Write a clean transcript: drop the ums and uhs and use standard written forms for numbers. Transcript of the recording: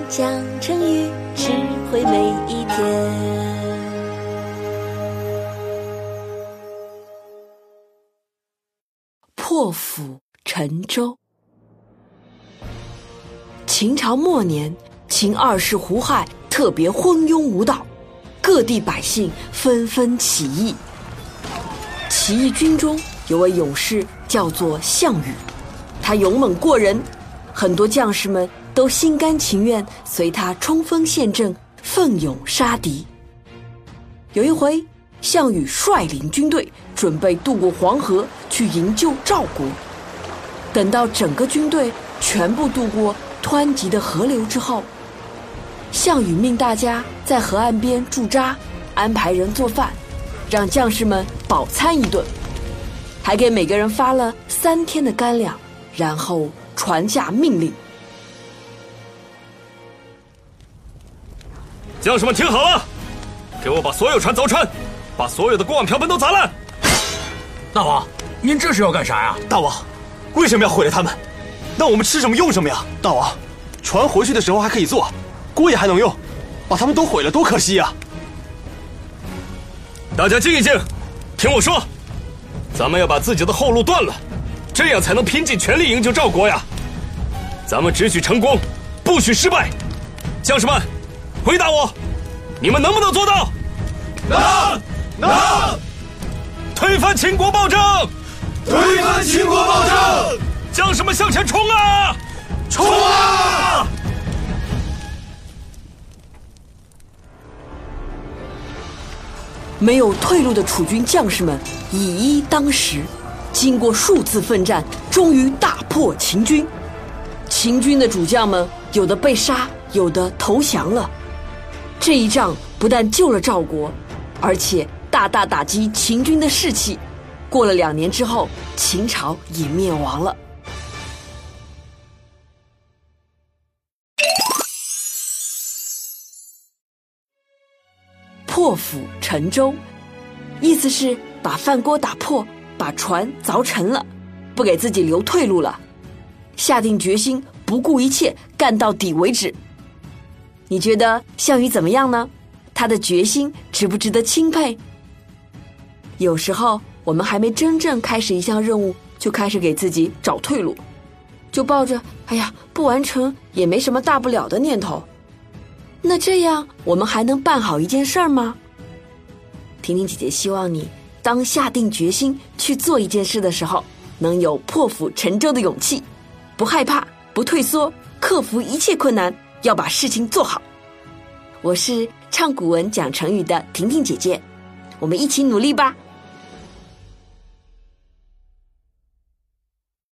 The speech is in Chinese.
讲成语，智慧每一天。破釜沉舟。秦朝末年，秦二世胡亥特别昏庸无道，各地百姓纷纷起义。起义军中有位勇士叫做项羽，他勇猛过人，很多将士们都心甘情愿随他冲锋陷阵，奋勇杀敌。有一回，项羽率领军队准备渡过黄河去营救赵国。等到整个军队全部渡过湍急的河流之后，项羽命大家在河岸边驻扎，安排人做饭，让将士们饱餐一顿，还给每个人发了3天的干粮，然后传下命令： 将士们听好了，给我把所有船凿穿，把所有的锅碗瓢盆都砸烂。 大王，您这是要干啥呀？ 大王，为什么要毁了他们？那我们吃什么用什么呀？大王，船回去的时候还可以坐，锅也还能用，把他们都毁了多可惜呀！ 大家静一静，听我说，咱们要把自己的后路断了，这样才能拼尽全力营救赵国呀！咱们只许成功，不许失败。将士们，回答我，你们能不能做到？ 能！ 推翻秦国暴政！ 推翻秦国暴政！ 将士们向前冲啊！ 冲啊！ 没有退路的楚军将士们以一当十，经过数次奋战，终于大破秦军。秦军的主将们有的被杀，有的投降了。这一仗不但救了赵国，而且大大打击秦军的士气。过了2年之后，秦朝也灭亡了。破釜沉舟，意思是把饭锅打破，把船凿沉了，不给自己留退路了，下定决心不顾一切干到底为止。你觉得项羽怎么样呢？他的决心值不值得钦佩？有时候我们还没真正开始一项任务，就开始给自己找退路，就抱着不完成也没什么大不了的念头。那这样我们还能办好一件事儿吗？婷婷姐姐希望你当下定决心去做一件事的时候，能有破釜沉舟的勇气，不害怕，不退缩，克服一切困难，要把事情做好。我是唱古文讲成语的婷婷姐姐，我们一起努力吧。